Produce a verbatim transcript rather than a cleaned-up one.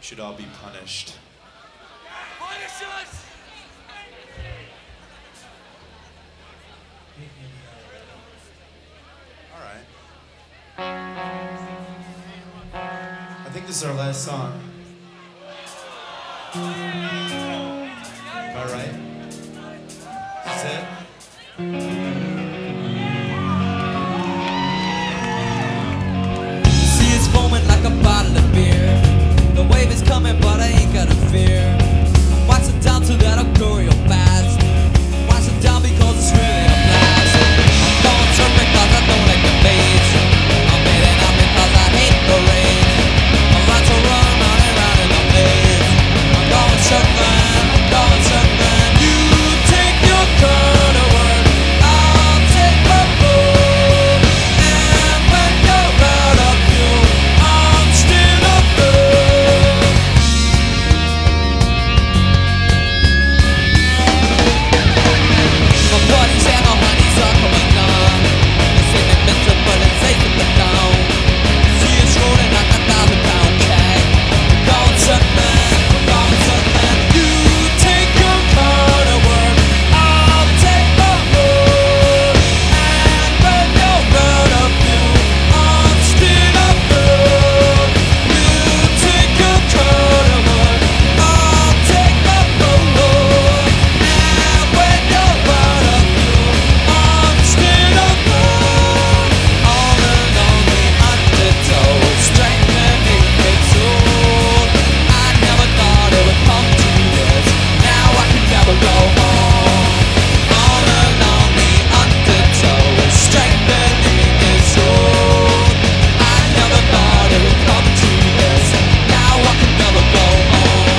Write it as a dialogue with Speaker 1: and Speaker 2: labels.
Speaker 1: should all be punished.
Speaker 2: Punish us!
Speaker 1: All right. I think this is our last song. Am I right? That's it?
Speaker 3: See, it's foaming like a bottle of beer. The wave is coming, but I ain't got a fear. I'm watching down to that I'll go real fast. I'm watching down because it's really a blast. I'm going surfing cause I don't like the bass. I'm heading out because I hate the rain. I like to run round and round in the maze. I'm going surfing, I'm going surfing. You take your car to work, I'll take my boat. And when you're out of fuel, I'm still up there. My buddies and my honeys are coming on. They say they've been to Berlin, say to the town. See us rolling like a thousand pound keg. We're going surfing, we're going surfing. You take your car to work, I'll take my road. And when you're out of fuel, I'm still up there. You take your car to work, I'll take my road. And when you're out of fuel, I'm still up there. All along the undertow, strengthening its hold. I never thought it would come to this. Now I can never go home. All along the undertow, strengthening its hold. I never thought it would come to this. Now I can never go home.